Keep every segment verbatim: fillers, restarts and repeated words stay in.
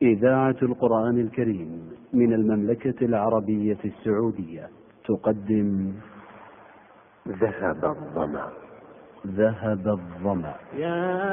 إذاعة القرآن الكريم من المملكة العربية السعودية تقدم ذهب الظمأ. ذهب الظمأ. يا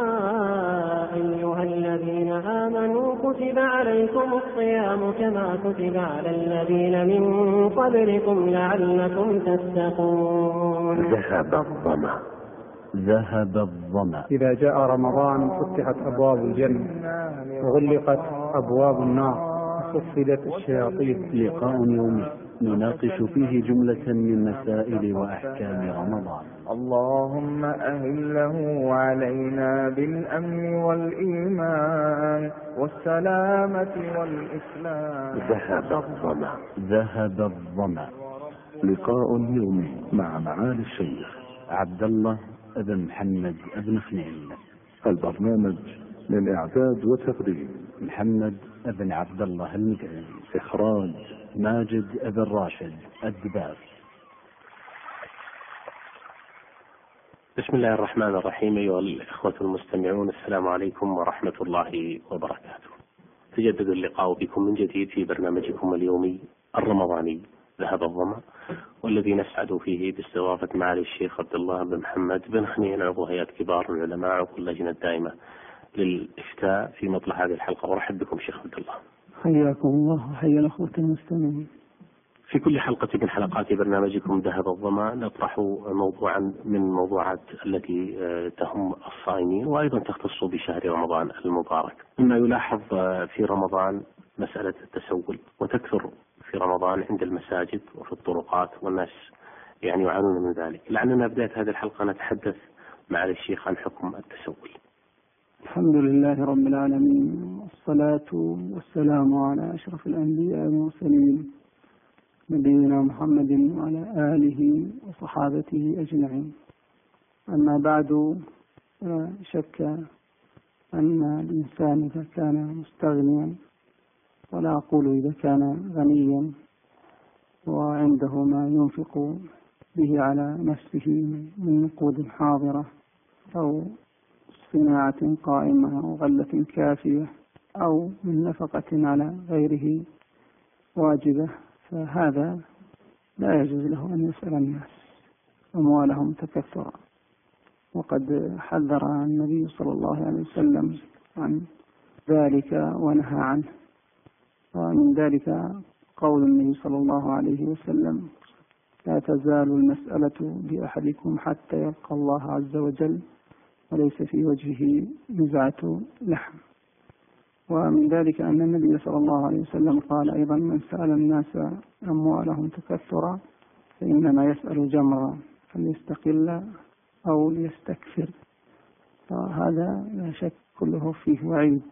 أيها الذين آمنوا كتب عليكم الصيام كما كتب على الذين من قبلكم لعلكم تتقون. ذهب الظمأ. ذهب الظمأ. إذا جاء رمضان فتحت أبواب الجنة وغلقت أبواب النار وصفدت الشياطين. لقاء يومي نناقش فيه جملة من مسائل وأحكام رمضان. اللهم أهله علينا بالأمن والإيمان والسلامة والإسلام. ذهب الظمأ. ذهب الظمأ. لقاء يومي مع معالي الشيخ عبد الله بن محمد بن خنين. البرنامج من إعداد وتقديم محمد بن عبد الله المقري. إخراج ماجد بن راشد الدباس. بسم الله الرحمن الرحيم. أيها الإخوة المستمعون، السلام عليكم ورحمة الله وبركاته. تجدد اللقاء بكم من جديد في برنامجكم اليومي الرمضاني ذهب الظمأ، والذي نسعد فيه باستضافة معالي الشيخ عبد الله بن محمد بن خنين، عضو هيئة كبار العلماء واللجنة الدائمة للإفتاء، في مطلع هذه الحلقة. ورحب بكم شيخ عبد الله. حياكم الله وحيا الأخوة المستمعين. في كل حلقة من حلقات برنامجكم ذهب الظمأ نطرح موضوعا من الموضوعات التي تهم الصائمين وأيضا تختص بشهر رمضان المبارك. مما يلاحظ في رمضان مسألة التسول، وتكثر في رمضان عند المساجد وفي الطرقات، والناس يعني يعانون من ذلك. لعلنا بداية هذه الحلقة نتحدث مع الشيخ عن حكم التسول. الحمد لله رب العالمين، والصلاة والسلام على أشرف الأنبياء والمرسلين نبينا محمد وعلى آله وصحابته أجمعين. أما بعد، شك أن الإنسان إذا كان مستغنيا، ولا أقول إذا كان غنيا وعنده ما ينفق به على نفسه من نقود حاضرة أو صناعة قائمة أو غلة كافية أو من نفقة على غيره واجبة، فهذا لا يجوز له أن يسأل الناس أموالهم تكثرا. وقد حذر النبي صلى الله عليه وسلم عن ذلك ونهى عنه. ومن ذلك قول النبي صلى الله عليه وسلم: لا تزال المسألة بأحدكم حتى يلقى الله عز وجل وليس في وجهه نزعة لحم. ومن ذلك أن النبي صلى الله عليه وسلم قال أيضا: من سأل الناس أموالهم تكثرا فإنما يسأل جمرا فليستقل أو ليستكثر. فهذا لا شك كله فيه وعيد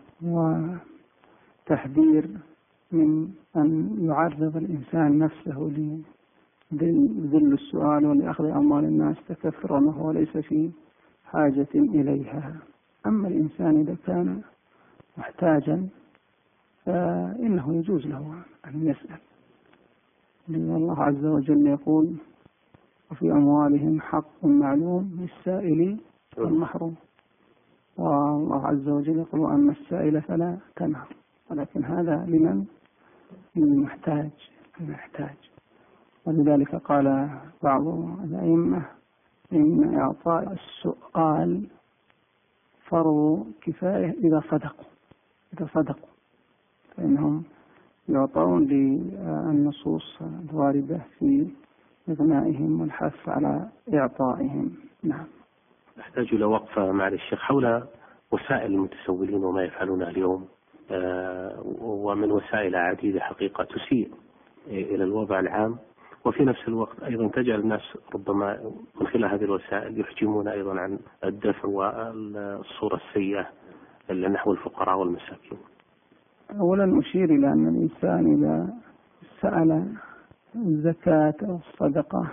وتحذير من أن يعرض الإنسان نفسه لذل السؤال ولأخذ أموال الناس تكثرا وهو ليس في حاجة إليها. أما الإنسان إذا كان محتاجا فإنه يجوز له أن يسأل، لأن الله عز وجل يقول: وفي أموالهم حق معلوم للسائل والمحروم. والله عز وجل يقول: وأما السائل فلا تنهر. ولكن هذا لمن المحتاج المحتاج ولذلك قال بعض الأئمة: إن إعطاء السؤال فرض كفاية إذا صدقوا إذا صدقوا فإنهم يعطون للنصوص الواردة في إغنائهم والحث على إعطائهم. نعم. نحتاج إلى وقفة مع الشيخ حول وسائل المتسولين وما يفعلونه اليوم، آه ومن وسائل عديدة حقيقة تسيء إلى الوضع العام، وفي نفس الوقت أيضا تجعل الناس ربما من خلال هذه الوسائل يحجمون أيضا عن الدفع والصورة السيئة نحو الفقراء والمساكين. أولا أشير إلى أن الإنسان إذا سأل الزكاة أو الصدقة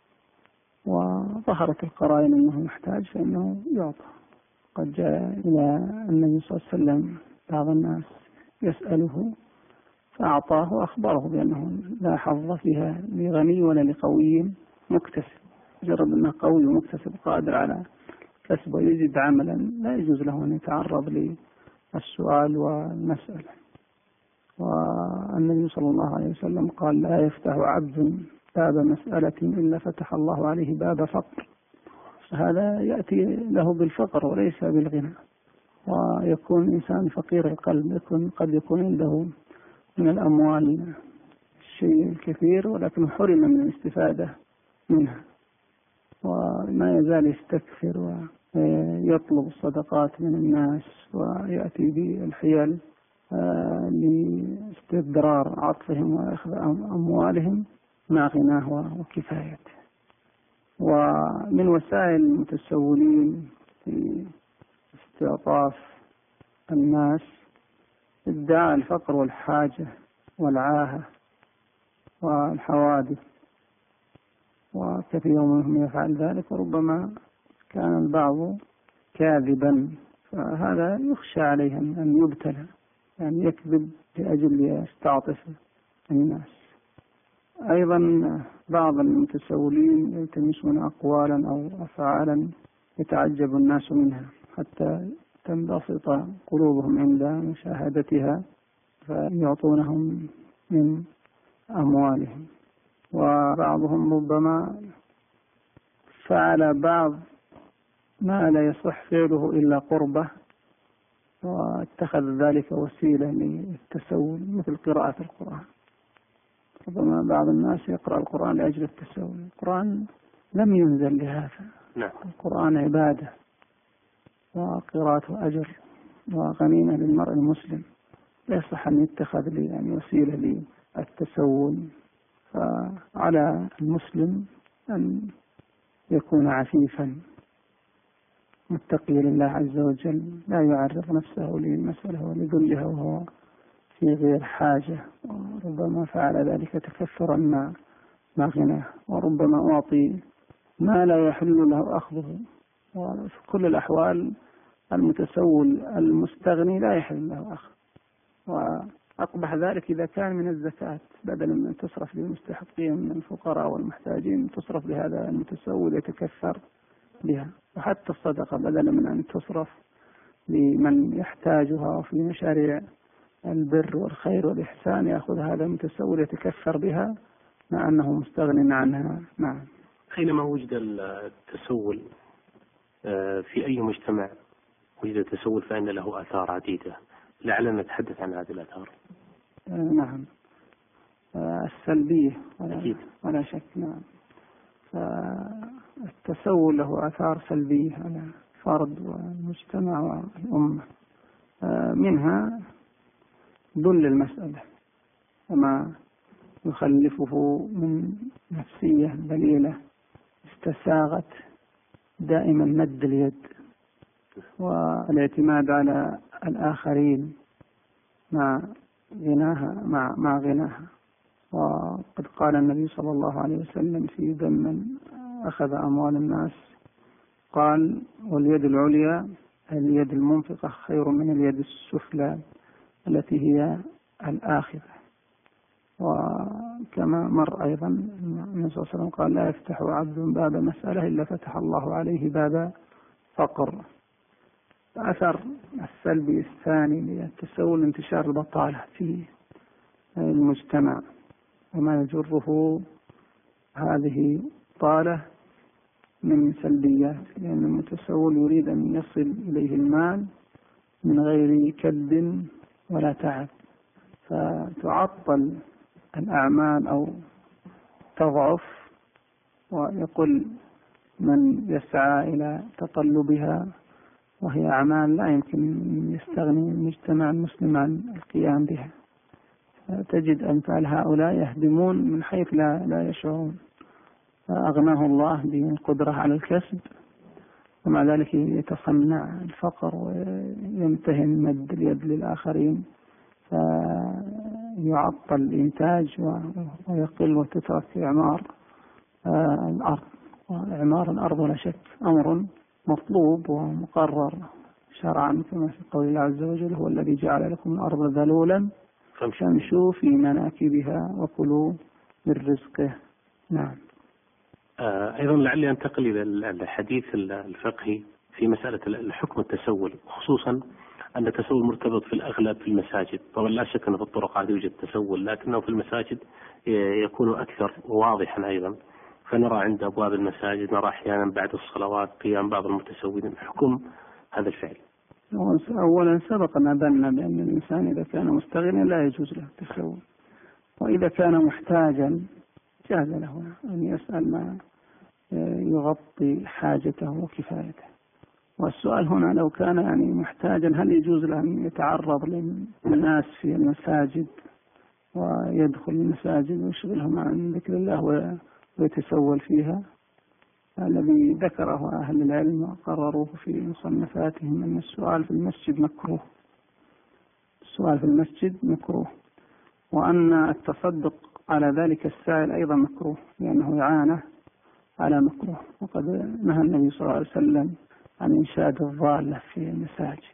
وظهرت القرائن أنه محتاج فإنه يعطى. قد جاء إلى النبي صلى الله عليه وسلم بعض الناس يسأله فأعطاه وأخبره بأنه لا حظ فيها لغني ولا لقوي مكتسب. مجرد أنه قوي ومكتسب قادر على كسب ويجد عملا لا يجوز له أن يتعرض السؤال والمسألة. والنبي صلى الله عليه وسلم قال لا يفتح عبد باب مسألة إلا فتح الله عليه باب فقر. هذا يأتي له بالفقر وليس بالغنى، ويكون إنسان فقير القلب، يكون قد يكون عنده من الأموال الشيء الكثير ولكن حرم من الاستفادة منها، وما يزال يستكثر ويطلب الصدقات من الناس ويأتي بالحيل لاستدرار عطفهم وأخذ أموالهم مع غناه وكفايته. ومن وسائل المتسولين في استعطاف الناس ادعاء الفقر والحاجة والعاهة والحوادث، وكثير منهم يفعل ذلك، وربما كان البعض كاذبا، فهذا يخشى عليه أن يبتلى، يعني يكذب لأجل يستعطف الناس. أيضا بعض المتسولين يلتمسون أقوالا أو أفعالا يتعجب الناس منها حتى تنبسط قلوبهم عند مشاهدتها فيعطونهم من أموالهم. وبعضهم ربما فعل بعض ما لا يصح فعله إلا قربة واتخذ ذلك وسيلة للتسول، مثل قراءة القرآن. ربما بعض الناس يقرأ القرآن لأجل التسول، القرآن لم ينزل لهذا. نعم. القرآن عبادة وقراءته أجر وغنيمة للمرء المسلم، لا يصح أن يتخذ لي يعني وسيلة للتسول. فعلى المسلم أن يكون عفيفا متقي لله عز وجل، لا يعرض نفسه للمسألة ولذلها وهو في غير حاجة، وربما فعل ذلك تكثرا مع مع غناه، وربما أعطي ما لا يحل له أخذه. وفي كل الأحوال المتسول المستغني لا يحل له أخذ، وأقبح ذلك إذا كان من الزكاة، بدلا من تصرف للمستحقين من الفقراء والمحتاجين تصرف لهذا المتسول يتكثر بها. وحتى الصدقة بدلا من أن تصرف لمن يحتاجها في مشاريع البر والخير والإحسان يأخذ هذا المتسول يتكثر بها مع أنه مستغن عنها. نعم. حينما وجد التسول في أي مجتمع وجد التسول فإن له آثار عديدة، لعلنا نتحدث عن هذه الآثار. نعم. السلبية أكيد ولا شك. نعم. فالتسول له آثار سلبية على الفرد والمجتمع والأمة، منها ذل المسألة وما يخلفه من نفسية ذليلة استساغت دائما مد اليد والاعتماد على الآخرين مع غناها مع مع غناها. وقد قال النبي صلى الله عليه وسلم في ذم من أخذ أموال الناس، قال: واليد العليا اليد المنفقة خير من اليد السفلى التي هي الآخذة. وكما مر أيضا النبي صلى الله عليه وسلم قال: لا يفتح عبد باب مسألة إلا فتح الله عليه باب فقر. أثر السلبي الثاني للتسول انتشار البطالة في المجتمع، وما يجره هذه البطالة من سلبيات، لأن المتسول يريد أن يصل إليه المال من غير كد ولا تعب، فتعطل الأعمال أو تضعف، ويقول من يسعى إلى تطلبها وهي أعمال لا يمكن يستغني المجتمع المسلم عن القيام بها. تجد أمثال هؤلاء يهدمون من حيث لا لا يشعرون. أغناه الله بالقدرة على الكسب، ومع ذلك يتصنع الفقر ويمتهن مد اليد للآخرين، فيعطل الإنتاج ويقل وتترك إعمار الأرض. وإعمار الأرض لا شك أمر مطلوب ومقرر شرعا، كما في قول الله عز وجل: هو الذي جعل لكم الأرض ذلولا فامشوا في مناكبها وكلوا من رزقه. نعم. أيضا لعلي أنتقل إلى الحديث الفقهي في مسألة الحكم التسول، خصوصا أن التسول مرتبط في الأغلب في المساجد. طبعا لا شك أن في الطرقات يوجد تسول، لكنه في المساجد يكون أكثر واضحا أيضا. فنرى عند أبواب المساجد، نرى أحيانا بعد الصلوات قيام بعض المتسولين. حكم هذا الفعل؟ أولا سبق أن أبنا بأن الإنسان إذا كان مستغنيا لا يجوز له التسول، وإذا كان محتاجا جاز له أن يسأل ما يغطي حاجته وكفايته. والسؤال هنا لو كان يعني محتاجا هل يجوز له أن يتعرض للناس في المساجد ويدخل المساجد ويشغلهم عن ذكر الله ويتسول فيها؟ الذي ذكره أهل العلم وقرروه في مصنفاتهم أن السؤال في المسجد مكروه، السؤال في المسجد مكروه، وأن التصدق على ذلك السائل أيضا مكروه لأنه إعانة على مكروه. وقد نهى النبي صلى الله عليه وسلم عن إنشاد الضالة في المساجد،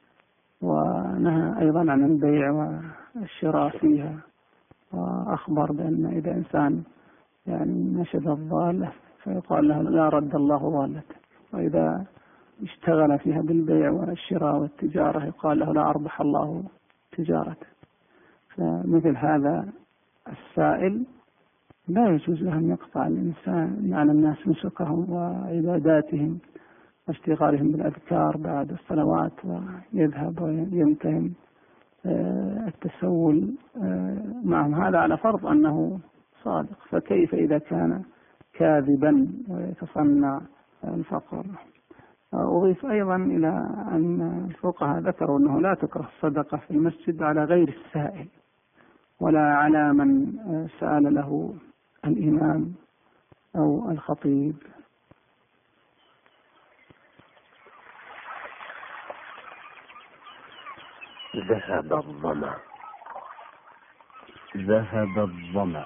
ونهى أيضا عن البيع والشراء فيها، وأخبر بأن إذا إنسان يعني نشد الضالة فيقال له لا رد الله ضالته، وإذا اشتغل فيها بالبيع والشراء والتجارة يقال له لا أربح الله تجارته. فمثل هذا السائل لا يجوز له أن يقطع الإنسان على الناس نسكهم وعباداتهم واشتغالهم بالأذكار بعد الصلوات ويذهب وينتهم التسول معهم، هذا على فرض أنه صادق. فكيف إذا كان كاذبا ويتصنع الفقر؟ أضيف أيضا إلى أن الفقهاء ذكروا أنه لا تكره الصدقة في المسجد على غير السائل ولا على من سأل له الإمام أو الخطيب. ذهب الظمأ. ذهب الظمأ.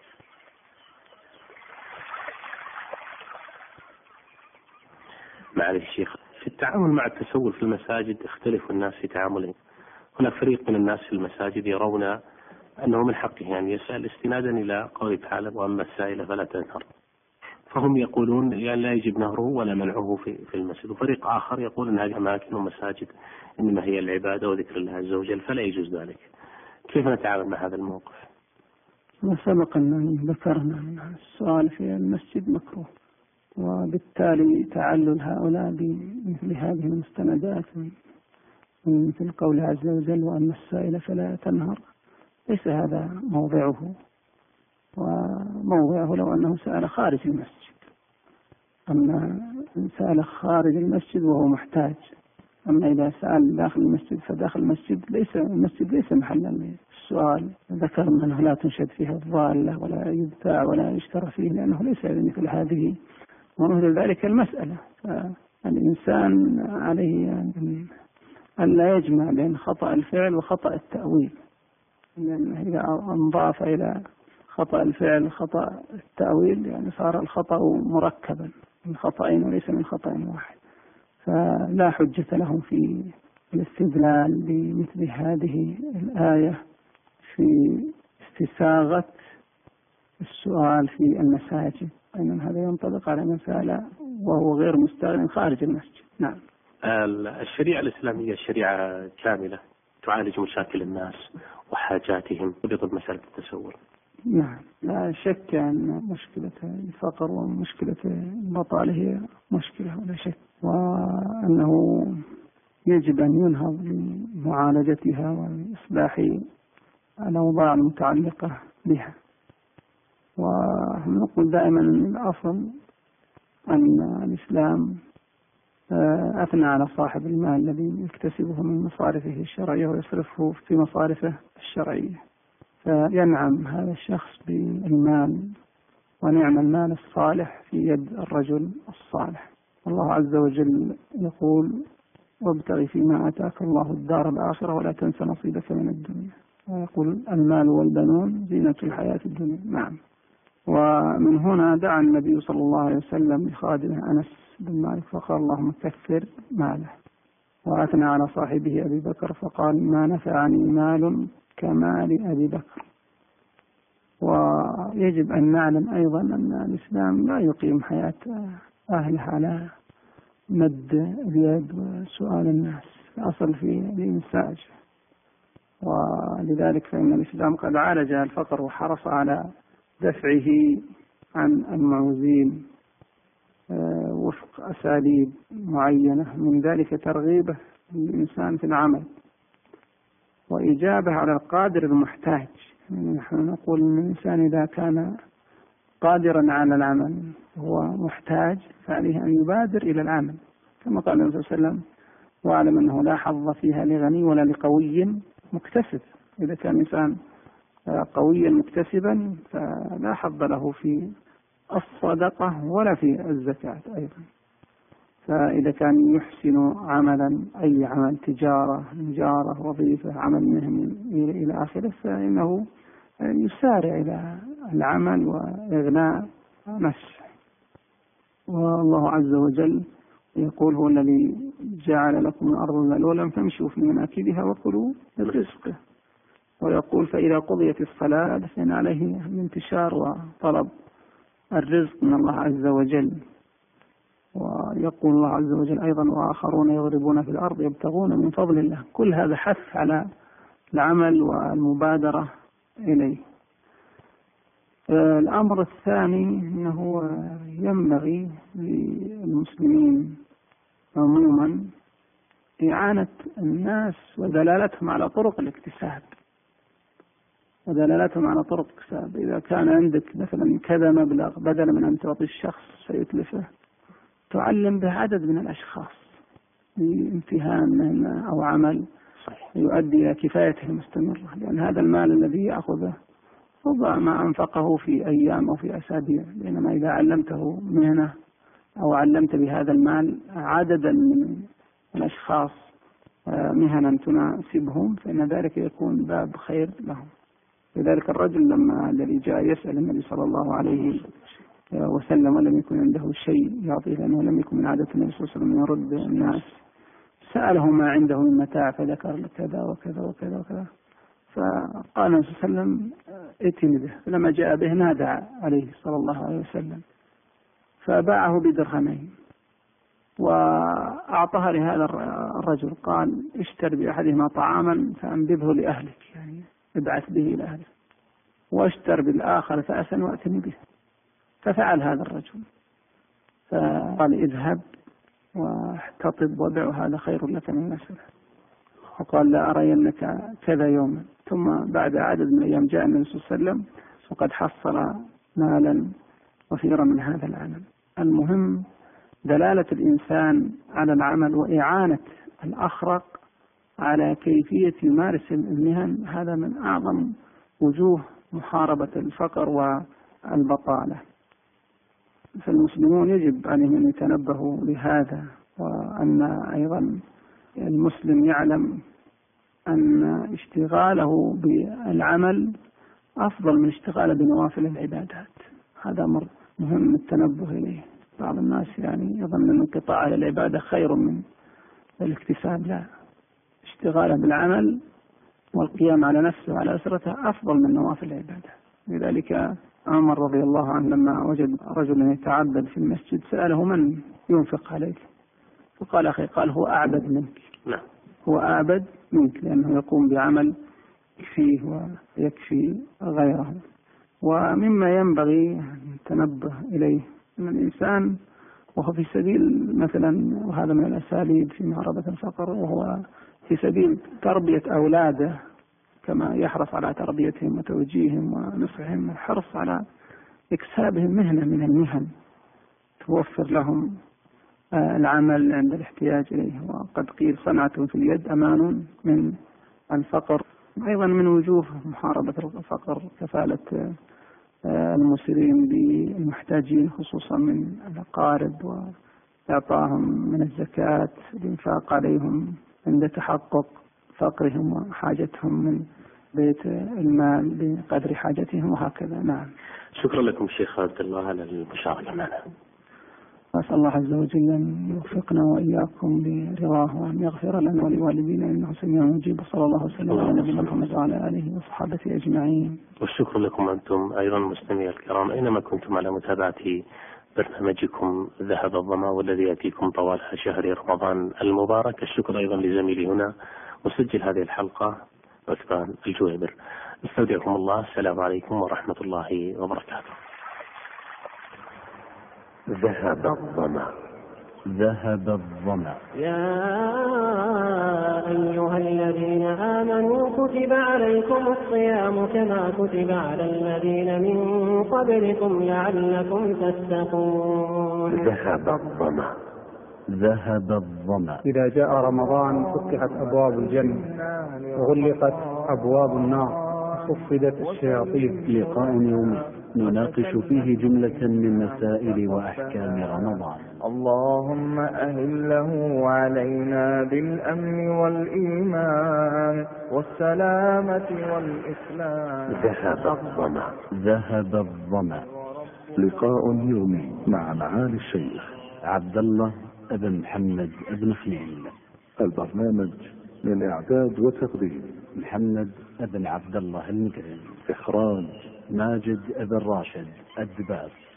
معالي الشيخ، في التعامل مع التسول في المساجد اختلف الناس في تعاملهم. هناك فريق من الناس في المساجد يرون أنه من حقه أن يسأل استنادا إلى قوله تعالى وأما السائل فلا تنهر، فهم يقولون يعني لا يجب نهره ولا منعه في في المسجد. وفريق آخر يقول أن هذه أماكن ومساجد إنما هي العبادة وذكر الله عز وجل فلا يجوز ذلك. كيف نتعامل مع هذا الموقف؟ وسبق أن ذكرنا أن السؤال في المسجد مكروه، وبالتالي تعلل هؤلاء بمثل هذه المستندات من مثل قول عز وجل وأما السائل فلا تنهر ليس هذا موضعه، وموضعه لو أنه سأل خارج المسجد. أما إن سأل خارج المسجد وهو محتاج، أما إذا سأل داخل المسجد فداخل المسجد ليس المسجد ليس محلا للسؤال. ذكرنا أنه لا تنشد فيها الضالة ولا يبتاع ولا يشترى فيه لأنه ليس مثل هذه ومثل ذلك المسألة. فالإنسان عليه يعني أن لا يجمع بين خطأ الفعل وخطأ التأويل، لأن إذا انضاف إلى خطأ الفعل خطأ التأويل يعني صار الخطأ مركبا من خطأين وليس من خطأ واحد. فلا حجة لهم في الاستدلال بمثل هذه الآية في استساغة السؤال في المساجد، أن هذا ينطبق على من سأل وهو غير مستغن خارج المسجد. نعم. الشريعة الإسلامية شريعة كاملة تعالج مشاكل الناس وحاجاتهم وضد مسألة التسول. نعم، لا شك أن مشكلة الفقر ومشكلة البطالة هي مشكلة ولا شك، وأنه يجب أن ينهض بمعالجتها وإصلاح الأوضاع المتعلقة بها. ونقول دائما الأصل أن الإسلام أثنى على صاحب المال الذي يكتسبه من مصارفه الشرعية ويصرفه في مصارفه الشرعية، فينعم هذا الشخص بالمال ونعم المال الصالح في يد الرجل الصالح. الله عز وجل يقول وابتغ فيما آتاك الله الدار الآخرة ولا تنس نصيبك من الدنيا، ويقول المال والبنون زينة الحياة الدنيا. نعم. ومن هنا دعا النبي صلى الله عليه وسلم لخادمه أنس بن مالك فقال اللهم كثر ماله، وأثنى على صاحبه أبي بكر فقال ما نفعني مال كمال أبي بكر. ويجب أن نعلم أيضا أن الإسلام لا يقيم حياة أهله على مد اليد وسؤال الناس، أصل في الإنساج، ولذلك فإن الإسلام قد عالج الفقر وحرص على دفعه عن المعوزين وفق أساليب معينة، من ذلك ترغيبه الإنسان في العمل وإجابة على القادر المحتاج. نحن نقول أن الإنسان إذا كان قادرا على العمل هو محتاج فعليه أن يبادر إلى العمل، كما قال النبي صلى الله عليه وسلم: واعلم أنه لا حظ فيها لغني ولا لقوي مكتسب. إذا كان الإنسان قويا مكتسبا فلا حظ له في الصدقة ولا في الزكاة أيضا. فإذا كان يحسن عملا، أي عمل، تجارة، نجارة، وظيفة، عمل مهني إلى آخره، فإنه يسارع إلى العمل وإغناء نفسه. والله عز وجل يقول: هو الذي جعل لكم الأرض ذلولا فامشوا في مناكبها وكلوا من رزقه. ويقول: فإذا قضيت الصلاة فإن عليه الانتشار وطلب الرزق من الله عز وجل. ويقول الله عز وجل أيضا: وآخرون يضربون في الأرض يبتغون من فضل الله. كل هذا حث على العمل والمبادرة إليه. الأمر الثاني أنه ينبغي للمسلمين عموما إعانة الناس ودلالتهم على طرق الاكتساب ودلالتهم على طرق الاكتساب. إذا كان عندك مثلا كذا مبلغ، بدلا من أن تعطي الشخص سيتلفه تعلم به عدد من الأشخاص بامتهان أو عمل يؤدي إلى كفايته المستمرة، لأن هذا المال الذي يأخذه ربما أنفقه في أيام أو في أسابيع، بينما إذا علمته مهنة أو علمت بهذا المال عددا من الأشخاص مهنا تناسبهم فإن ذلك يكون باب خير لهم. لذلك الرجل لما الذي جاء يسأل النبي صلى الله عليه وسلم ولم يكن عنده شيء يعطيه، لأنه لم يكن من عادة النبي صلى الله عليه وسلم يرد الناس، سأله ما عنده من متاع فذكر كذا وكذا وكذا وكذا، فقال النبي صلى الله عليه وسلم: ائتني به. فلما جاء به نادى عليه صلى الله عليه وسلم فباعه بدرهمين وأعطاها لهذا الرجل، قال: اشتر بأحدهما طعاما فأنبذه لأهلك، يعني ابعث به إلى أهله، واشتر بالآخر فأسا وأتني به. ففعل هذا الرجل، فقال: اذهب واحتطب وبع، هذا خير لك من نسله. وقال: لا أرينك كذا يوما. ثم بعد عدد من الأيام جاء النبي صلى الله عليه وسلم وقد حصل مالا وفيرا من هذا العمل. المهم دلالة الإنسان على العمل وإعانة الأخرق على كيفية يمارس المهن، هذا من أعظم وجوه محاربة الفقر والبطالة. فالمسلمون يجب عليهم أن يتنبهوا لهذا، وأن أيضا المسلم يعلم أن اشتغاله بالعمل أفضل من اشتغاله بنوافل العبادات. هذا أمر مهم التنبه إليه. بعض الناس يعني يظن أن الانقطاع على العبادة خير من الاكتساب. لا، اشتغاله بالعمل والقيام على نفسه وعلى أسرته أفضل من نوافل العبادة. لذلك عمر رضي الله عنه لما وجد رجلا يتعبد في المسجد سأله: من ينفق عليك؟ فقال: أخي. قال: هو أعبد منك. نعم. هو أعبد منك، لأنه يقوم بعمل يكفيه ويكفي غيره. ومما ينبغي التنبه إليه أن الإنسان وهو في سبيل مثلا، وهذا من الأساليب في محاربة الفقر، وهو في سبيل تربية أولاده كما يحرص على تربيتهم وتوجيههم ونصحهم، الحرص على إكسابهم مهنة من المهن توفر لهم العمل عند الاحتياج إليه. وقد قيل: صنعة في اليد أمان من الفقر. أيضا من وجوه محاربة الفقر كفالة المسرين بالمحتاجين، خصوصا من الأقارب، وإعطاهم من الزكاة، الإنفاق عليهم عند تحقق فقرهم وحاجتهم من بيت المال بقدر حاجتهم، وهكذا. نعم. شكرا لكم شيخ عبد الله على المشاركة معنا. أسأل الله عز وجل أن يوفقنا وإياكم برضاه، وأن يغفر لنا ولوالدينا إنه سميع مجيب. صلى الله وسلم على نبينا محمد وعلى آله وصحبه أجمعين. والشكر لكم أنتم أيضا مستمعي الكرام أينما كنتم على متابعة برنامجكم ذهب الظما، والذي يأتيكم طوال شهر رمضان المبارك. الشكر أيضا لزميلي هنا مسجل هذه الحلقة عثمان الجويبر. استودعكم الله، السلام عليكم ورحمة الله وبركاته. ذهب الظما ذهب الظمأ. يا أيها الذين آمنوا كتب عليكم الصيام كما كتب على الذين من قبلكم لعلكم تتقون. ذهب الظما ذهب الظمأ. إذا جاء رمضان فتحت أبواب الجنة وغلقت أبواب النار وصفدت الشياطين. لقاء يومي نناقش فيه جملة من مسائل وأحكام رمضان. اللهم أهله علينا بالأمن والإيمان والسلامة والإسلام. ذهب الظما ذهب الظمأ. لقاء يومي مع معالي الشيخ عبد الله بن محمد بن خليل. البرنامج من إعداد وتقديم محمد بن عبد الله المقرن. إخراج ماجد بن راشد الدباس.